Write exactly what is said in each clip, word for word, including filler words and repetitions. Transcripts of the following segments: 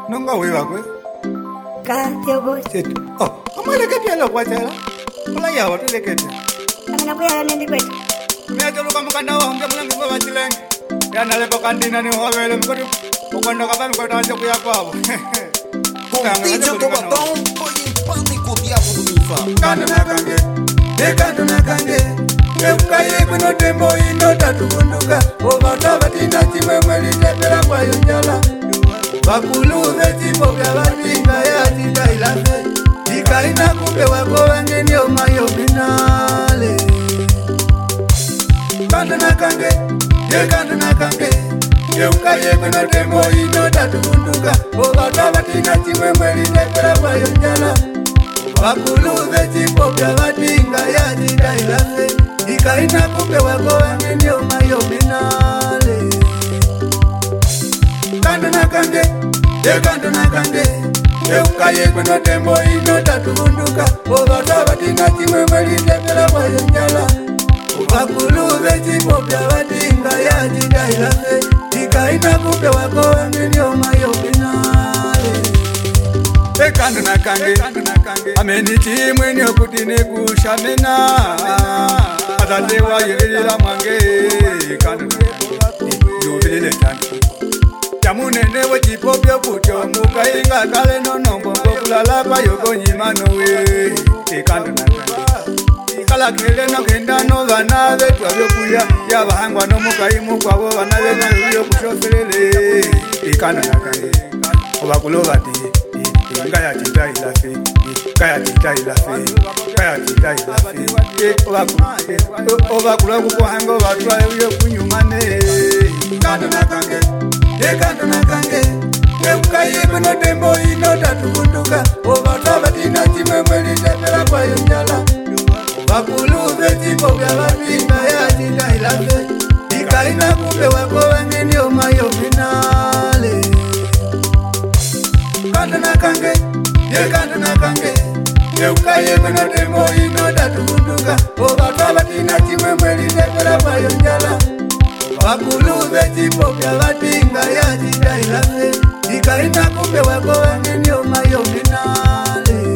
Nunga wewa kwe. Ka tio boy. Oh, kama leketi alo kwa chala. Kula ya watu leketi. Amena kuya nendi kwetu. Mea chalo kama kanda wa hungia mlangi kwa wachilengi. Ya nalepo kandina ni wawele mkoti. Ukwanda kaba mkota wacha kuya kwabo. Contigo do batom, foi em pânico, diabo do inferno. Kanda na kange, e kanda na kange. E ukaye kuno tembo ino tatu kunduka. Obata batina chime mweli tepera kwa yonjala. Bakulu veti boga batinga ya chita ilase. Ika ina kumbe wako wengeni omayo binale. Kanda na kange, e kanda na kange. Ukaye kuno tembo ino tatu kunduka. Obata batina chime mweli tepera kwa yonjala. Bakulu veti boga batinga ya chita ilase. Ika ina kumbe wako wengeni omayo binale. Kanda na kange, e kanda na kange. E ukaye kuno tembo ino tatu kunduka. Obata batina chime mweli tepera kwa yonjala. Bakulu veti boga batinga ya chita ilase. Ika ina kumbe wako wengeni omayo binale. E kanda na kange, ameni chimwe ni okutine kushamena. Atatewa yelila mange, kanda na kange, yubilile tani. Jamunene we chipopyo kutyo, muka inga kale no nombo, kulala pa yoko nyimano we, e kanda na kange. Kala kele no kenda no vana vetu avyo kuya, ya bahangwa no muka imu kwa wo vana vetu avyo kushofelele, e kanda na kange. Obakulo vati. Kaya tita ilafe, kaya tita ilafe, kaya tita ilafe. Oba kula kuko hango batwa yo kunyumane. Kanda na kange, e kanda na kange. E ukaye kuno tembo ino tatu kunduka. Oba tabatina chime mweli tepera kwa yonjala. Oba kulu veti boga batinga ya tita ilafe. Ika ina kumbe wako wengeni omayo binale. Kanda na kange, ye kanda na kange. Ye ukaye kuno tembo ino tatu kunduka. Obata batina chime mweli tepera kwa yonjala. Bakulu veti boga batinga ya chita ilase. Ika ina kumbe wako wengeni omayo binale.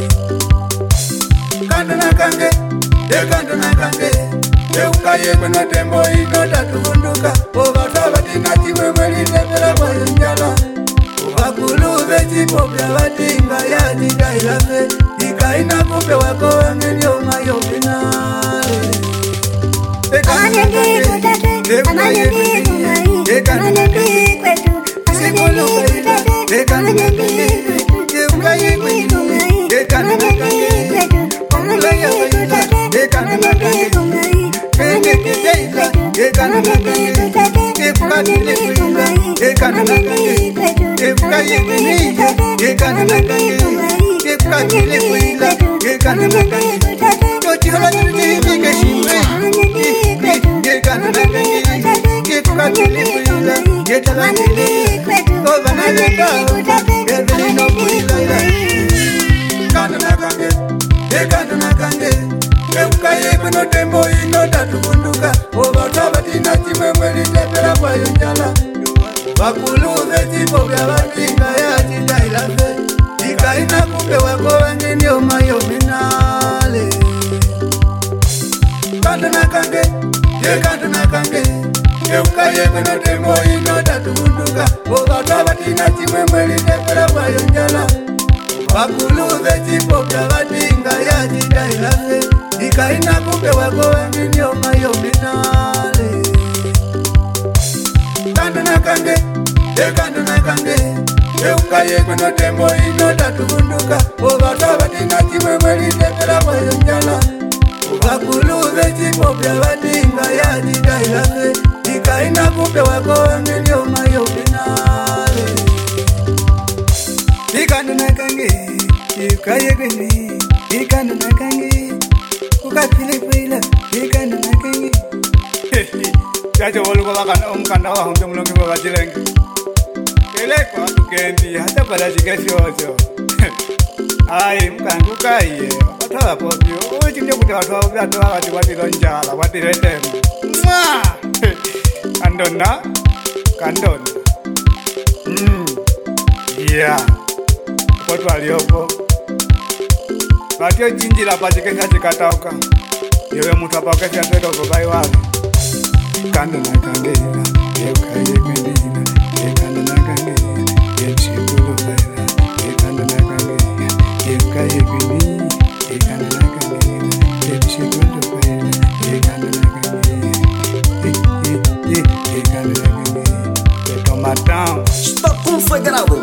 Kanda na kange, ye kanda na kange. Ye ukaye kuno tembo ino tatu kunduka. Obata batina chime mweli tepera kwa yonjala. Bakulu veti boga batinga ya chita ilase. Ika ina kumbe wako wengeni omayo binale. Amanyendi kutate, amanyendi kumai, amanyendi kwetu, amanyendi kutate, amanyendi kwetu, amanyendi kumai, amanyendi kwetu, amanyendi kutate, amanyendi kumai, amanyendi kwetu, amanyendi kutate, amanyendi kumai, amanyendi kwetu, amanyendi kutate, amanyendi kumai, amanyendi kwetu, amanyendi kutate. Tochihola chiriti keshimwe. Ye kanda na kange, ye kukatili kuila, ye talangili. Kovana leka, ye velino kuila. Kanda na kange, ye kanda na kange. Ye ukaye kuno tembo ino tatu kunduka. Obata batina chime mweli tepera kwa yonjala. Bakulu veti boga batinga ya chita ilase. Ika ina kumbe wako wengeni omayo binale. Kanda na kange, ye kanda na kange. Ye ukaye kuno tembo ino tatu kunduka. Obata batina chime mweli tepera kwa yonjala. Bakulu veti boga batinga ya chita ilase. Ika ina kumbe wako wengeni omayo binale. Kanda na kange, ye kanda na kange. Ye ukaye kuno tembo ino tatu kunduka. Obata batina chime mweli tepera kwa yonjala. Bakulu veti boga batinga ya chita ilase. Ika ina kumbe wako wengeni omayo binale. Ikanda na kange, ukaye kweni. Ikanda na kange, ukatili kuila. Ikanda na kange. Jaja walu kwa wakana omkanda wa hunga mlongi kwa wachilengi. Kele kwa tukendi hata para jikesi ozo. Ai mkangu kaiye. Watawa popyo. Uji mnyo kuta watawa watawa wati wati lonjala. Wati retemu. Mwaa. Kandona. Kandona. Hmm. Yeah. Watu waliopo. Watio jinji la pachikesha chikatauka. Yewe mtu apakesha tedo kubai wale. Kanda na kangela. Yeuka ye kwendila. Yekanda na kangela. Yemshikulu baila. Yekanda na kangela. Yeuka ye kwendila. Yekanda na kangela. Yemshikulu baila. Yekanda na kangela. Yekanda na kangela. Yekanda na kangela. Está conflagrado